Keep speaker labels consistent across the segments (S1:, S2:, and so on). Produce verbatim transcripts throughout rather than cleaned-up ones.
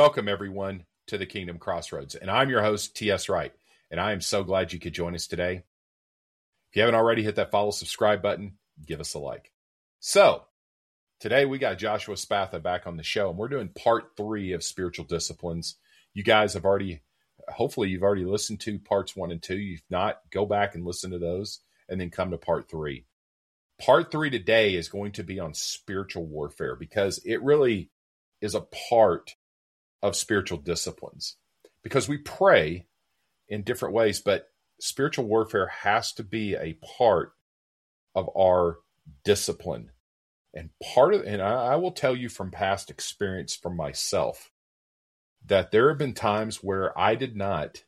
S1: Welcome, everyone, to the Kingdom Crossroads. And I'm your host, T S. Wright, and I am so glad you could join us today. If you haven't already, hit that follow, subscribe button, give us a like. So, today we got Joshua Spatha back on the show, and we're doing part three of spiritual disciplines. You guys have already, hopefully you've already listened to parts one and two. If not, go back and listen to those, and then come to part three. Part three today is going to be on spiritual warfare, because it really is a part of spiritual disciplines, because we pray in different ways, but spiritual warfare has to be a part of our discipline. And part of, and I, I will tell you from past experience from myself, that there have been times where I did not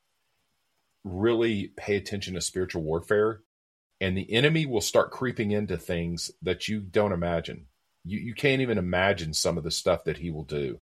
S1: really pay attention to spiritual warfare, and the enemy will start creeping into things that you don't imagine. You, you can't even imagine some of the stuff that he will do.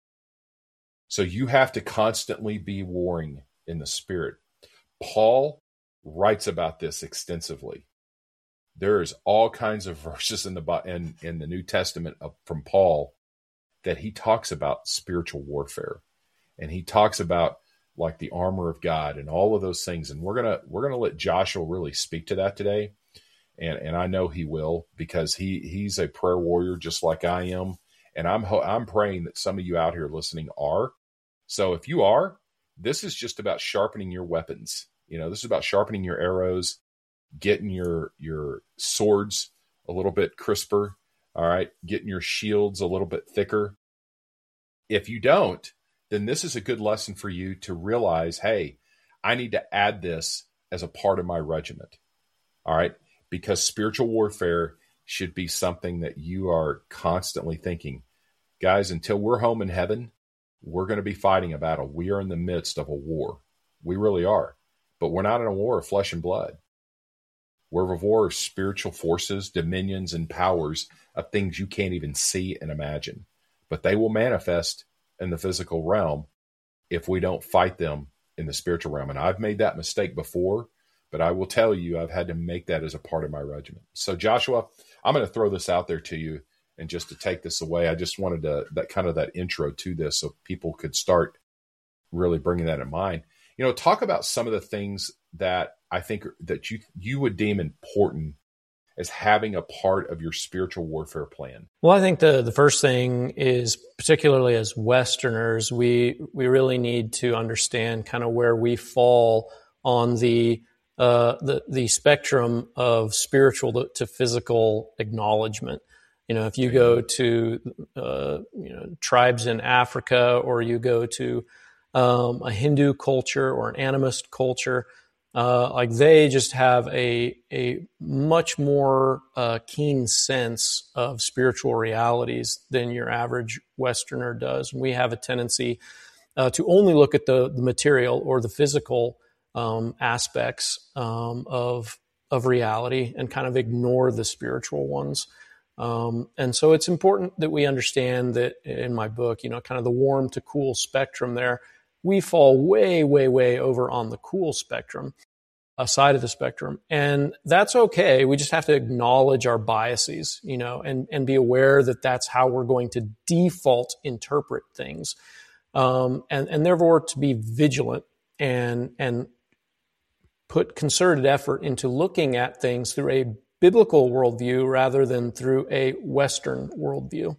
S1: So you have to constantly be warring in the spirit. Paul writes about this extensively. There is all kinds of verses in the in, in the New Testament of, from Paul that he talks about spiritual warfare, and he talks about like the armor of God and all of those things. And we're gonna we're gonna let Joshua really speak to that today, and and I know he will, because he he's a prayer warrior just like I am, and I'm I'm praying that some of you out here listening are. So if you are, this is just about sharpening your weapons. You know, this is about sharpening your arrows, getting your your swords a little bit crisper, all right, getting your shields a little bit thicker. If you don't, then this is a good lesson for you to realize, hey, I need to add this as a part of my regiment, all right, because spiritual warfare should be something that you are constantly thinking. Guys, until we're home in heaven, we're going to be fighting a battle. We are in the midst of a war. We really are. But we're not in a war of flesh and blood. We're a war of spiritual forces, dominions, and powers of things you can't even see and imagine. But they will manifest in the physical realm if we don't fight them in the spiritual realm. And I've made that mistake before, but I will tell you, I've had to make that as a part of my regiment. So Joshua, I'm going to throw this out there to you. And just to take this away, I just wanted to, that kind of that intro to this so people could start really bringing that in mind. You know, talk about some of the things that I think that you you would deem important as having a part of your spiritual warfare plan.
S2: Well, I think the, the first thing is, particularly as Westerners, we we really need to understand kind of where we fall on the uh, the the spectrum of spiritual to, to physical acknowledgement. You know, if you go to uh, you know tribes in Africa, or you go to um, a Hindu culture or an animist culture, uh, like they just have a a much more uh, keen sense of spiritual realities than your average Westerner does. We have a tendency uh, to only look at the the material or the physical um, aspects um, of of reality and kind of ignore the spiritual ones. Um, and so it's important that we understand that in my book, you know, kind of the warm to cool spectrum there, we fall way, way, way over on the cool spectrum, a side of the spectrum. And that's okay. We just have to acknowledge our biases, you know, and, and be aware that that's how we're going to default interpret things. Um, and, and therefore to be vigilant and, and put concerted effort into looking at things through a biblical worldview rather than through a Western worldview.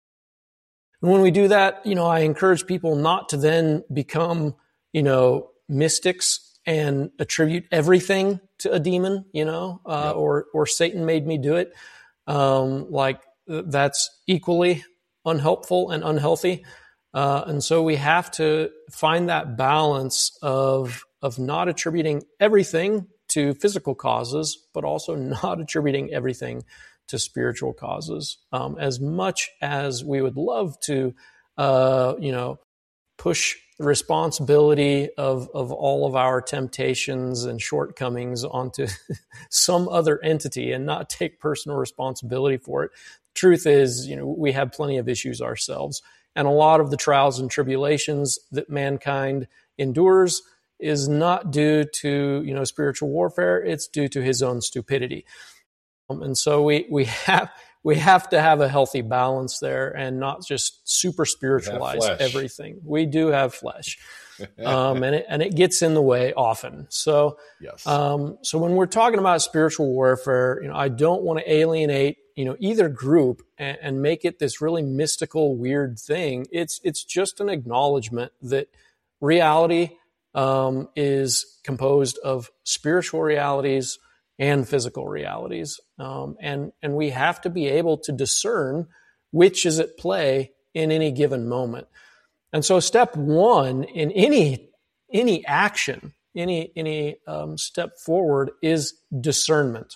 S2: And when we do that, you know, I encourage people not to then become, you know, mystics and attribute everything to a demon, you know, uh, yep. or or Satan made me do it. Um, like that's equally unhelpful and unhealthy. Uh, and so we have to find that balance of of not attributing everything to physical causes, but also not attributing everything to spiritual causes. Um, as much as we would love to, uh, you know, push the responsibility of, of all of our temptations and shortcomings onto some other entity and not take personal responsibility for it. Truth is, you know, we have plenty of issues ourselves. And a lot of the trials and tribulations that mankind endures is not due to, you know, spiritual warfare. It's due to his own stupidity. Um, and so we, we have, we have to have a healthy balance there and not just super spiritualize everything. We do have flesh. um, and it, and it gets in the way often. So,
S1: yes.
S2: um, so when we're talking about spiritual warfare, you know, I don't want to alienate, you know, either group and, and make it this really mystical, weird thing. It's, it's just an acknowledgement that reality, um, is composed of spiritual realities and physical realities. Um, and, and we have to be able to discern which is at play in any given moment. And so step one in any, any action, any, any, um, step forward is discernment.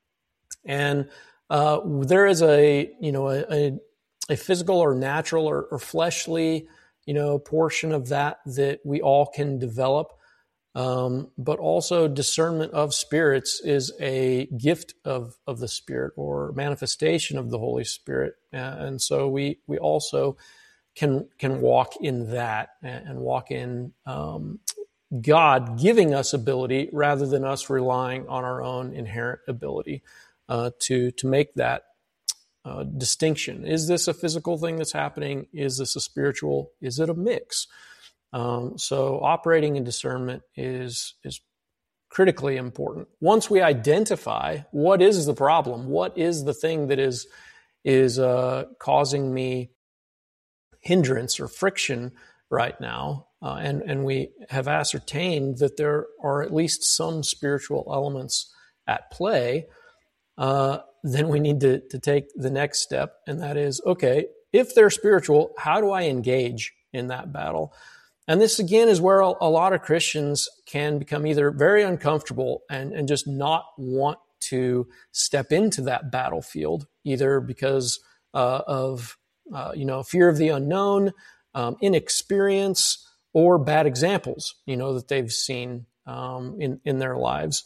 S2: And, uh, there is a, you know, a, a, a physical or natural or, or fleshly, you know, portion of that that we all can develop. Um, but also discernment of spirits is a gift of, of the Spirit or manifestation of the Holy Spirit. Uh, and so we, we also can can walk in that and walk in um, God giving us ability rather than us relying on our own inherent ability uh, to to make that uh, distinction. Is this a physical thing that's happening? Is this a spiritual? Is it a mix? Um, so operating in discernment is is critically important. Once we identify what is the problem, what is the thing that is is uh, causing me hindrance or friction right now, uh, and, and we have ascertained that there are at least some spiritual elements at play, uh, then we need to, to take the next step, and that is, okay, if they're spiritual, how do I engage in that battle? And this, again, is where a, a lot of Christians can become either very uncomfortable and, and just not want to step into that battlefield, either because uh, of Uh, you know, fear of the unknown, um, inexperience, or bad examples, you know, that they've seen um, in, in their lives.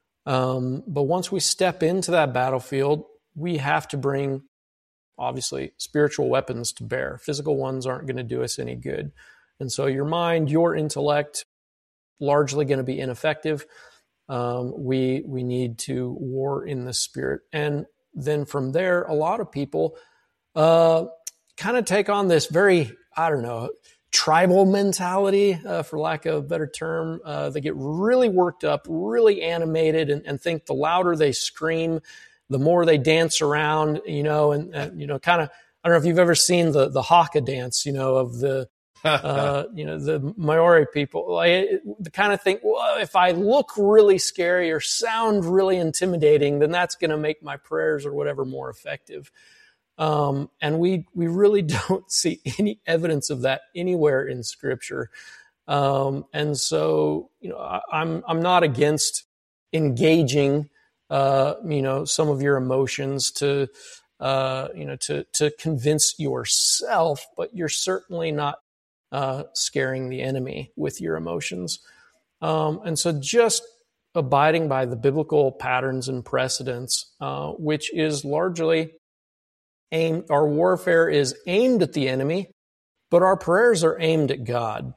S2: Um, but once we step into that battlefield, we have to bring, obviously, spiritual weapons to bear. Physical ones aren't going to do us any good. And so your mind, your intellect, largely going to be ineffective. Um, we, we need to war in the Spirit. And then from there, a lot of people uh, kind of take on this very, I don't know, tribal mentality, uh, for lack of a better term. Uh, they get really worked up, really animated, and, and think the louder they scream, the more they dance around, you know, and, and you know, kind of, I don't know if you've ever seen the, the haka dance, you know, of the, uh, you know, the Maori people. Like, the kind of think, well, if I look really scary or sound really intimidating, then that's going to make my prayers or whatever more effective. Um, and we, we really don't see any evidence of that anywhere in Scripture. Um, and so, you know, I, I'm, I'm not against engaging, uh, you know, some of your emotions to, uh, you know, to, to convince yourself, but you're certainly not, uh, scaring the enemy with your emotions. Um, and so just abiding by the biblical patterns and precedents, uh, which is largely Aim, our warfare is aimed at the enemy, but our prayers are aimed at God.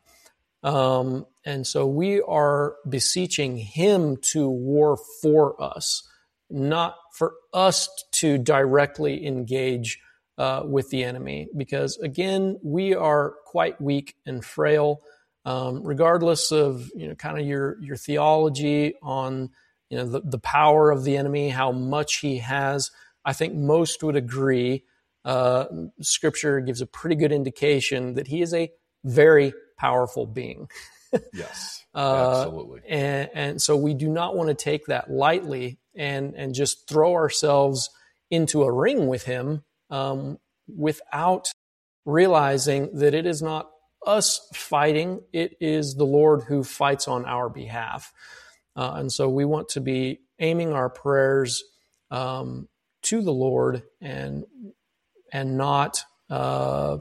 S2: Um, and so we are beseeching Him to war for us, not for us to directly engage uh, with the enemy. Because again, we are quite weak and frail, um, regardless of, you know, kind of your, your theology on, you know, the, the power of the enemy, how much he has. I think most would agree, uh, Scripture gives a pretty good indication that he is a very powerful being.
S1: Yes,
S2: uh,
S1: absolutely.
S2: And, and so we do not want to take that lightly and, and just throw ourselves into a ring with him um, without realizing that it is not us fighting, it is the Lord who fights on our behalf. Uh, and so we want to be aiming our prayers um, to the Lord and and not uh,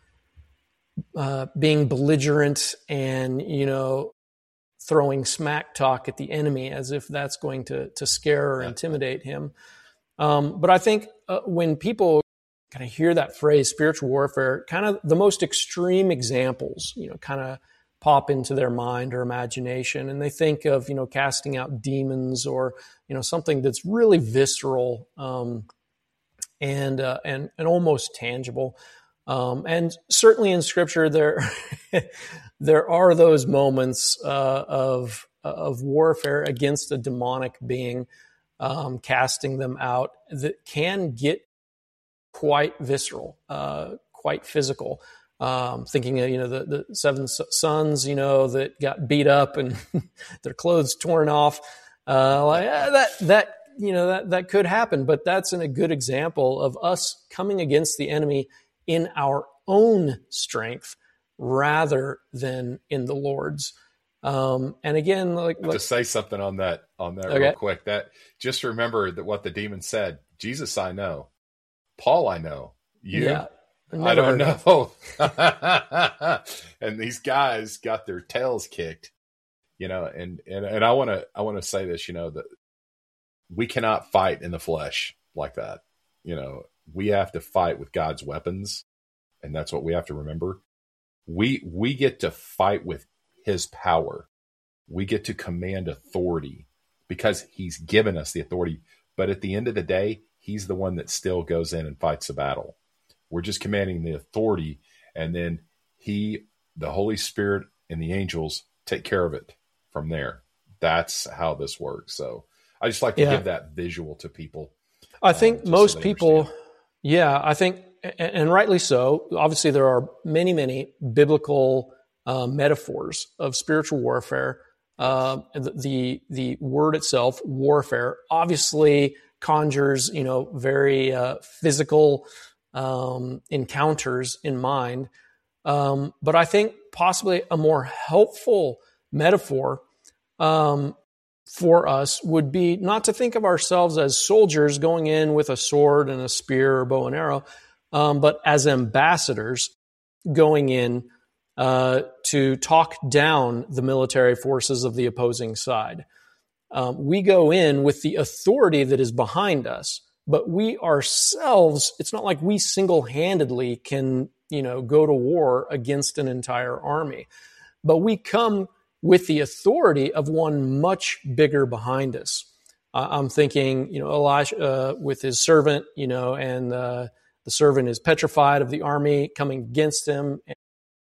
S2: uh, being belligerent and, you know, throwing smack talk at the enemy as if that's going to to scare or intimidate him. Um, but I think uh, when people kind of hear that phrase, spiritual warfare, kind of the most extreme examples, you know, kind of pop into their mind or imagination, and they think of, you know, casting out demons or, you know, something that's really visceral, um, and uh, and and almost tangible. Um, and certainly in Scripture, there there are those moments uh, of of warfare against a demonic being, um, casting them out, that can get quite visceral, uh, quite physical. Um, thinking of, you know, the, the seven sons, you know, that got beat up and their clothes torn off. Uh, like, yeah, that, that, you know, that, that could happen, but that's in a good example of us coming against the enemy in our own strength rather than in the Lord's. Um, and again, like, like
S1: to say something on that, on that
S2: okay.
S1: real quick, that just remember that what the demon said, Jesus, I know, Paul, I know, you,
S2: yeah.
S1: I don't know. And these guys got their tails kicked, you know, and, and, and I want to, I want to say this, you know, that we cannot fight in the flesh like that. You know, we have to fight with God's weapons, and that's what we have to remember. We, we get to fight with his power. We get to command authority because he's given us the authority. But at the end of the day, he's the one that still goes in and fights the battle. We're just commanding the authority, and then he, the Holy Spirit, and the angels take care of it from there. That's how this works. So I just like to
S2: yeah.
S1: give that visual to people.
S2: I think
S1: um,
S2: most
S1: so
S2: people,
S1: understand.
S2: yeah, I think, and, and rightly so. Obviously, there are many, many biblical uh, metaphors of spiritual warfare. Uh, the, the the word itself, warfare, obviously conjures, you know, very uh, physical Um, encounters in mind. Um, but I think possibly a more helpful metaphor um, for us would be not to think of ourselves as soldiers going in with a sword and a spear or bow and arrow, um, but as ambassadors going in uh, to talk down the military forces of the opposing side. Um, we go in with the authority that is behind us. But we ourselves, it's not like we single-handedly can, you know, go to war against an entire army. But we come with the authority of one much bigger behind us. Uh, I'm thinking, you know, Elijah uh, with his servant, you know, and uh, the servant is petrified of the army coming against him. And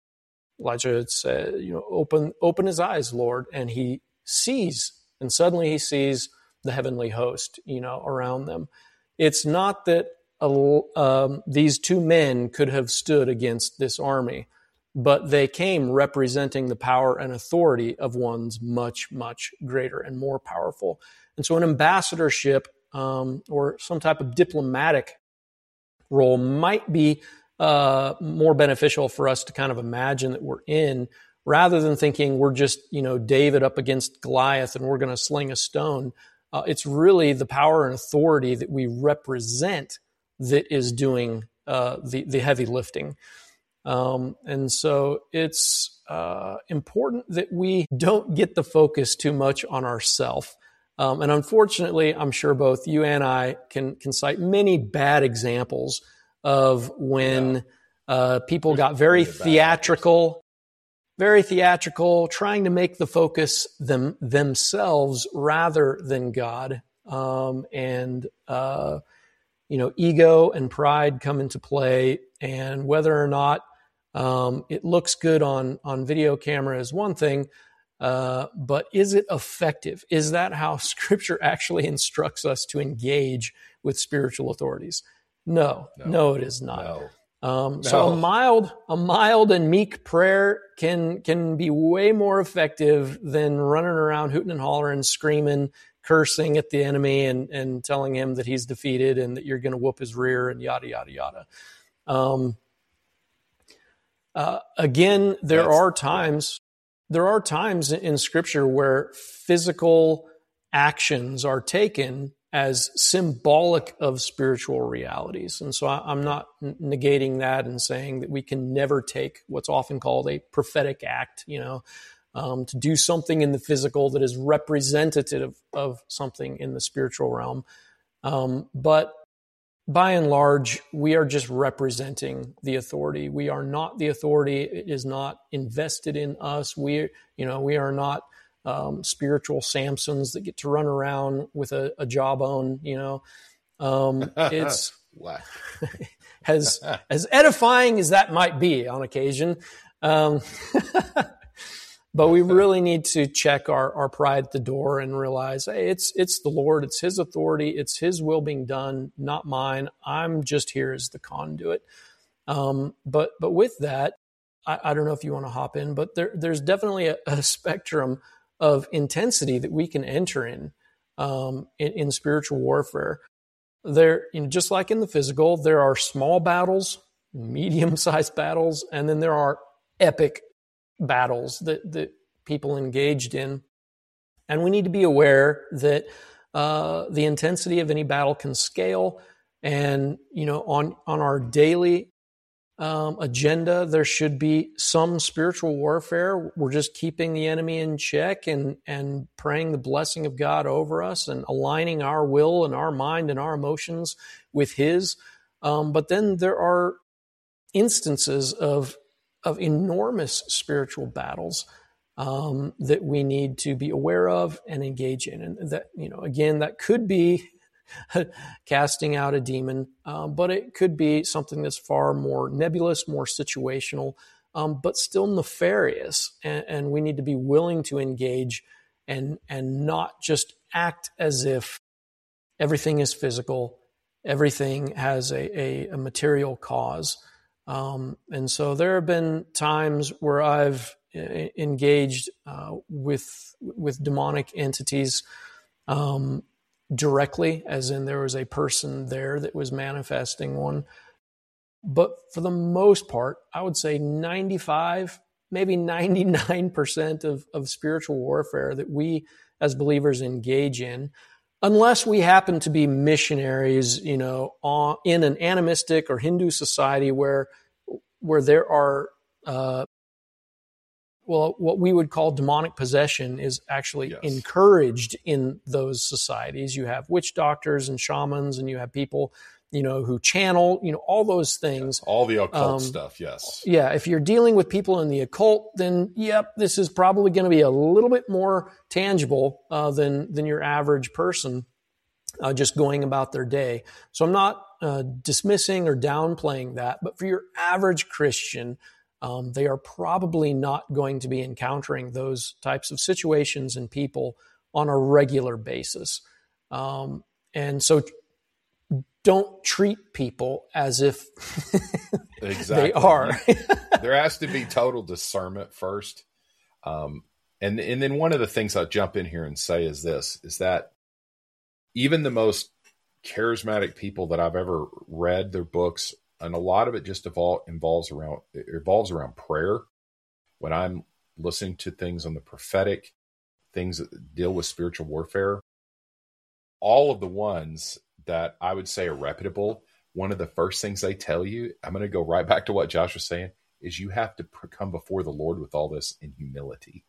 S2: Elijah said, you know, open, open his eyes, Lord. And he sees, and suddenly he sees the heavenly host, you know, around them. It's not that uh, um, these two men could have stood against this army, but they came representing the power and authority of one's much, much greater and more powerful. And so an ambassadorship um, or some type of diplomatic role might be uh, more beneficial for us to kind of imagine that we're in, rather than thinking we're just, you know, David up against Goliath and we're going to sling a stone. Uh, it's really the power and authority that we represent that is doing uh, the, the heavy lifting. Um, and so it's uh, important that we don't get the focus too much on ourselves. Um, and unfortunately, I'm sure both you and I can, can cite many bad examples of when yeah. uh, people There's got very theatrical, very theatrical, trying to make the focus them themselves rather than God. Um, and, uh, you know, ego and pride come into play. And whether or not um, it looks good on, on video camera is one thing, uh, but is it effective? Is that how Scripture actually instructs us to engage with spiritual authorities? No, no, no it is not.
S1: No.
S2: Um,
S1: no.
S2: So a mild, a mild and meek prayer can can be way more effective than running around hooting and hollering, screaming, cursing at the enemy, and and telling him that he's defeated and that you're going to whoop his rear and yada yada yada. Um, uh, again, there That's, are times there are times in Scripture where physical actions are taken as symbolic of spiritual realities. And so I, I'm not negating that and saying that we can never take what's often called a prophetic act, you know, um, to do something in the physical that is representative of something in the spiritual realm. Um, but by and large, we are just representing the authority. We are not the authority. It is not invested in us. We, you know, we are not Um, spiritual Samsons that get to run around with a, a jawbone, you know. Um, it's
S1: Wow.
S2: as as edifying as that might be on occasion. Um, but we really need to check our, our pride at the door and realize, hey, it's it's the Lord, it's His authority, it's His will being done, not mine. I'm just here as the conduit. Um, but but with that, I, I don't know if you want to hop in, but there there's definitely a, a spectrum of intensity that we can enter in um, in, in spiritual warfare. There, you know, just like in the physical, there are small battles, medium-sized battles, and then there are epic battles that, that people engaged in. And we need to be aware that uh, the intensity of any battle can scale. And, you know, on, on our daily um, agenda, there should be some spiritual warfare. We're just keeping the enemy in check and, and praying the blessing of God over us and aligning our will and our mind and our emotions with His. Um, but then there are instances of, of enormous spiritual battles um, that we need to be aware of and engage in. And that, you know, again, that could be casting out a demon, um, but it could be something that's far more nebulous, more situational, um, but still nefarious. And, and we need to be willing to engage and and not just act as if everything is physical, everything has a, a, a material cause. Um, and so there have been times where I've engaged uh, with with demonic entities um, directly, as in there was a person there that was manifesting one. But for the most part, I would say ninety-five, maybe ninety-nine percent of, of spiritual warfare that we as believers engage in, unless we happen to be missionaries, you know, on, in an animistic or Hindu society where where there are, uh, well, what we would call demonic possession is actually yes. encouraged in those societies. You have witch doctors and shamans, and you have people, you know, who channel, you know, all those things.
S1: Yes, all the occult
S2: um,
S1: stuff, yes.
S2: Yeah, if you're dealing with people in the occult, then, yep, this is probably going to be a little bit more tangible uh, than than your average person uh, just going about their day. So I'm not uh, dismissing or downplaying that, but for your average Christian, um, they are probably not going to be encountering those types of situations and people on a regular basis. Um, and so don't treat people as if
S1: exactly.
S2: they are.
S1: There has to be total discernment first. Um, and, and then one of the things I'll jump in here and say is this, is that even the most charismatic people that I've ever read their books, and a lot of it just evol- involves around, it revolves around prayer. When I'm listening to things on the prophetic, things that deal with spiritual warfare, all of the ones that I would say are reputable, one of the first things they tell you, I'm going to go right back to what Josh was saying, is you have to come before the Lord with all this in humility.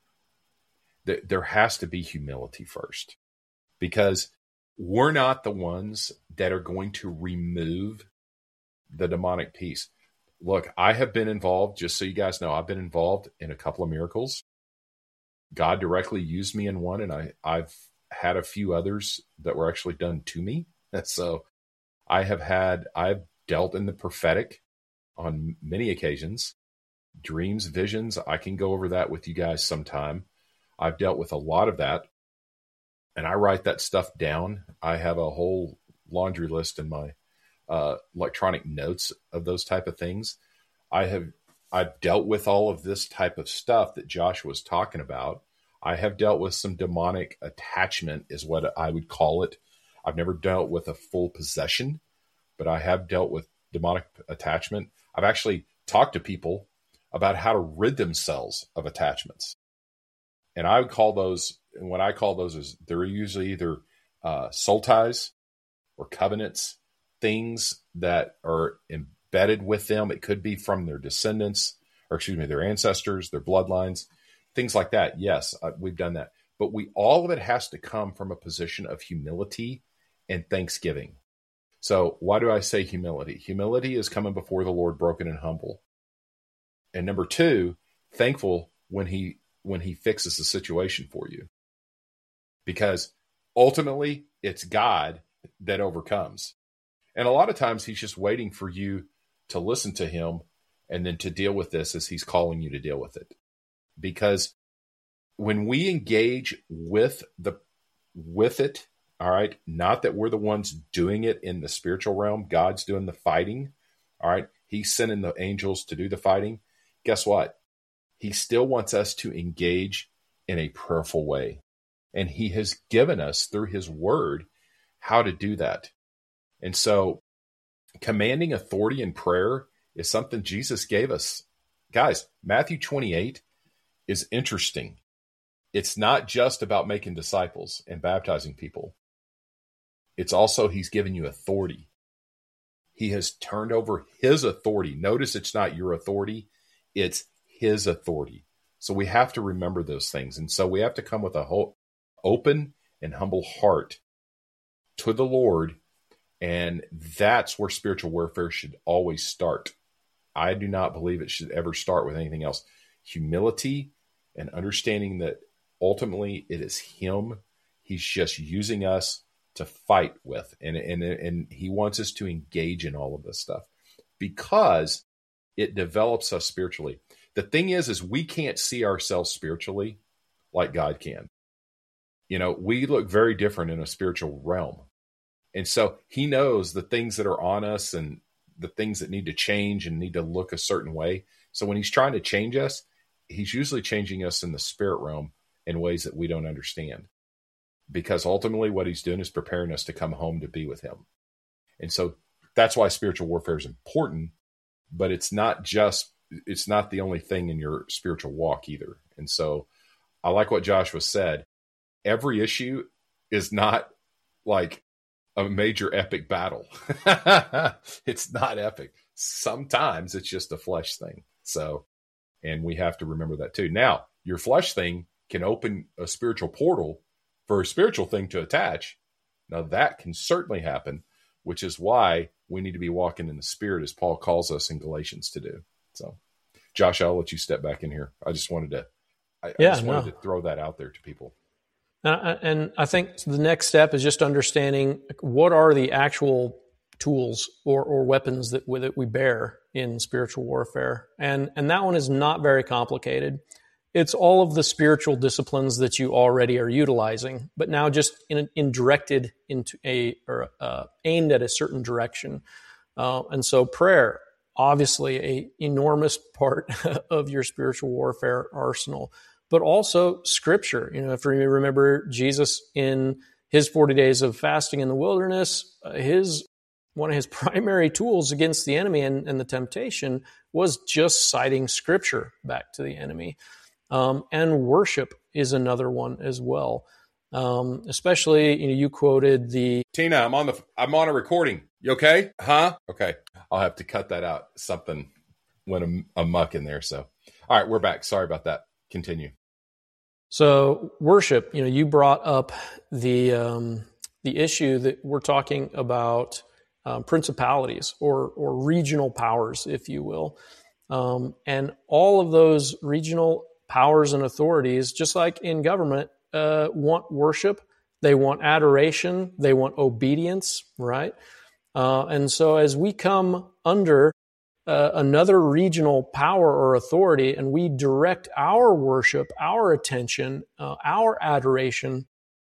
S1: There has to be humility first, because we're not the ones that are going to remove the demonic piece. Look, I have been involved, just so you guys know, I've been involved in a couple of miracles. God directly used me in one, and I, I've had a few others that were actually done to me. So I have had, I've dealt in the prophetic on many occasions, dreams, visions. I can go over that with you guys sometime. I've dealt with a lot of that, and I write that stuff down. I have a whole laundry list in my uh, electronic notes of those type of things. I have, I've dealt with all of this type of stuff that Josh was talking about. I have dealt with some demonic attachment, is what I would call it. I've never dealt with a full possession, but I have dealt with demonic attachment. I've actually talked to people about how to rid themselves of attachments. And I would call those, and what I call those is, they're usually either uh, soul ties or covenants, things that are embedded with them. It could be from their descendants, or excuse me, their ancestors, their bloodlines, things like that. Yes, uh, we've done that. But we, all of it has to come from a position of humility and thanksgiving. So why do I say humility? Humility is coming before the Lord broken and humble. And number two, thankful when he when he fixes the situation for you. Because ultimately, it's God that overcomes. And a lot of times he's just waiting for you to listen to him and then to deal with this as he's calling you to deal with it. Because when we engage with the with it, all right, not that we're the ones doing it in the spiritual realm, God's doing the fighting, all right, he's sending the angels to do the fighting. Guess what? He still wants us to engage in a prayerful way. And he has given us through his word how to do that. And so commanding authority in prayer is something Jesus gave us. Guys, Matthew twenty-eight is interesting. It's not just about making disciples and baptizing people. It's also he's given you authority. He has turned over his authority. Notice it's not your authority. It's his authority. So we have to remember those things. And so we have to come with a whole open and humble heart to the Lord. And that's where spiritual warfare should always start. I do not believe it should ever start with anything else. Humility and understanding that ultimately it is him. He's just using us to fight with. And, and, and he wants us to engage in all of this stuff because it develops us spiritually. The thing is, is we can't see ourselves spiritually like God can. You know, we look very different in a spiritual realm. And so he knows the things that are on us and the things that need to change and need to look a certain way. So when he's trying to change us, he's usually changing us in the spirit realm in ways that we don't understand. Because ultimately what he's doing is preparing us to come home to be with him. And so that's why spiritual warfare is important, but it's not just, it's not the only thing in your spiritual walk either. And so I like what Joshua said. Every issue is not like a major epic battle. It's not epic. Sometimes it's just a flesh thing. So, and we have to remember that too. Now, your flesh thing can open a spiritual portal for a spiritual thing to attach. Now that can certainly happen, which is why we need to be walking in the spirit as Paul calls us in Galatians to do. So Josh, I'll let you step back in here. I just wanted to, I, yeah, I just wanted no. to throw that out there to people.
S2: Uh, and I think the next step is just understanding what are the actual tools or, or weapons that we, that we bear in spiritual warfare. And, and that one is not very complicated. It's all of the spiritual disciplines that you already are utilizing, but now just in, in directed into a, or uh, aimed at a certain direction. Uh, and so prayer, obviously a enormous part of your spiritual warfare arsenal, but also scripture. You know, if you remember Jesus in his forty days of fasting in the wilderness, uh, his, one of his primary tools against the enemy and, and the temptation was just citing scripture back to the enemy. Um, and worship is another one as well. Um, especially, you know, you quoted the
S1: Tina, I'm on the, I'm on a recording. You okay? Huh? Okay. I'll have to cut that out. Something went amuck in there. So, all right, we're back. Sorry about that. Continue.
S2: So worship, you know, you brought up the, um, the issue that we're talking about, um, principalities or, or regional powers, if you will. Um, and all of those regional powers and authorities, just like in government, uh, want worship. They want adoration. They want obedience, right? Uh, and so as we come under uh, another regional power or authority and we direct our worship, our attention, uh, our adoration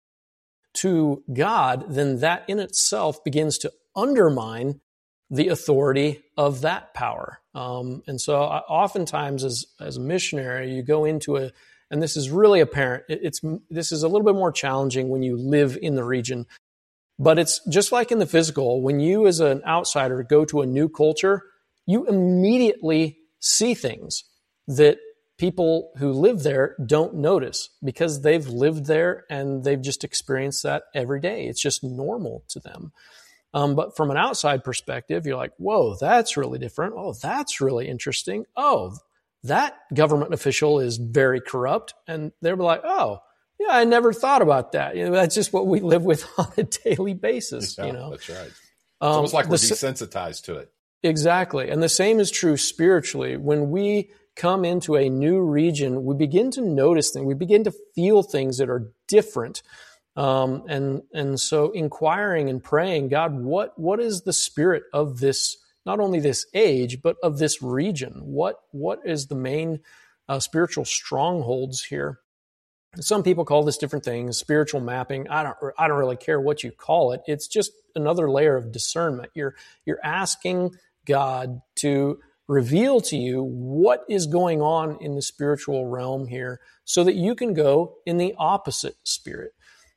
S2: to God, then that in itself begins to undermine the authority of that power. Um, and so I, oftentimes as, as a missionary, you go into a, and this is really apparent, it, it's, this is a little bit more challenging when you live in the region, but it's just like in the physical, when you as an outsider go to a new culture, you immediately see things that people who live there don't notice because they've lived there and they've just experienced that every day. It's just normal to them. Um, but from an outside perspective, you're like, whoa, that's really different. Oh, that's really interesting. Oh, that government official is very corrupt. And they'll be like, oh, yeah, I never thought about that. You know, that's just what we live with on a daily basis.
S1: Yeah,
S2: you know,
S1: that's right. It's
S2: um,
S1: almost like we're
S2: the,
S1: desensitized to it.
S2: Exactly. And the same is true spiritually. When we come into a new region, we begin to notice things. We begin to feel things that are different. Um, and and so inquiring and praying, God, what what is the spirit of this, not only this age, but of this region? What what is the main uh, spiritual strongholds here? Some people call this different things, spiritual mapping. I don't I don't really care what you call it. It's just another layer of discernment. You're you're asking God to reveal to you what is going on in the spiritual realm here so that you can go in the opposite spirit.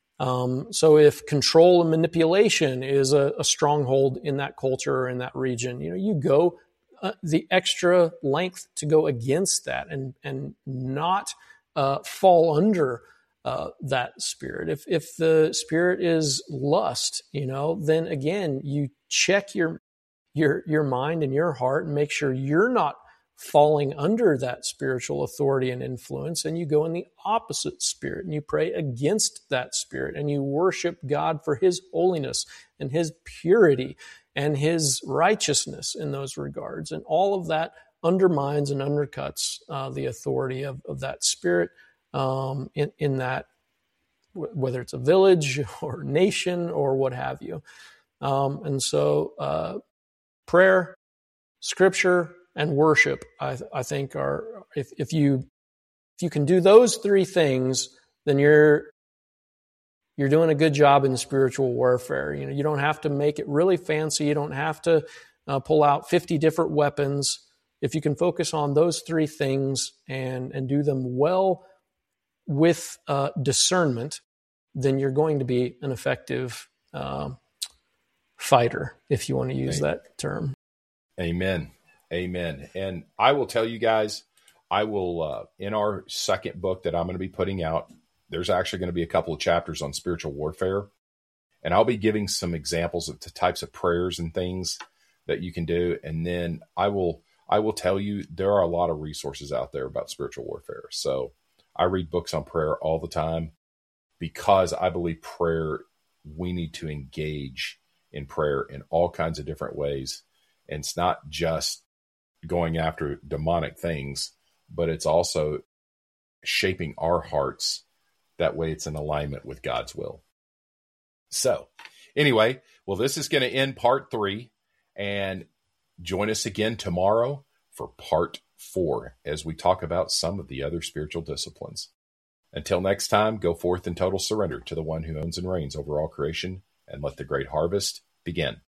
S2: Um, so if control and manipulation is a, a stronghold in that culture or in that region, you know, you go uh, the extra length to go against that and and not uh, fall under uh, that spirit. If if the spirit is lust, you know, then again you check your your your mind and your heart and make sure you're not falling under that spiritual authority and influence, and you go in the opposite spirit and you pray against that spirit and you worship God for his holiness and his purity and his righteousness in those regards. And all of that undermines and undercuts uh, the authority of, of that spirit um, in, in that, whether it's a village or nation or what have you. Um, and so uh, prayer, scripture, and worship, I, I think, are if, if you if you can do those three things, then you're you're doing a good job in spiritual warfare. You know, you don't have to make it really fancy. You don't have to uh, pull out fifty different weapons. If you can focus on those three things and and do them well with uh, discernment, then you're going to be an effective uh, fighter, if you want to use
S1: Amen.
S2: that term.
S1: Amen. Amen. And I will tell you guys, I will, uh, in our second book that I'm going to be putting out, there's actually going to be a couple of chapters on spiritual warfare. And I'll be giving some examples of the types of prayers and things that you can do. And then I will, I will tell you, there are a lot of resources out there about spiritual warfare. So I read books on prayer all the time because I believe prayer, we need to engage in prayer in all kinds of different ways. And it's not just going after demonic things, but it's also shaping our hearts. That way it's in alignment with God's will. So anyway, well, this is going to end part three, and join us again tomorrow for part four as we talk about some of the other spiritual disciplines. Until next time, go forth in total surrender to the one who owns and reigns over all creation, and let the great harvest begin.